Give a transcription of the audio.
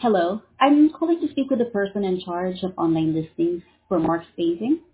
Hello, I'm calling to speak with the person in charge of online listings for Mark Spacing.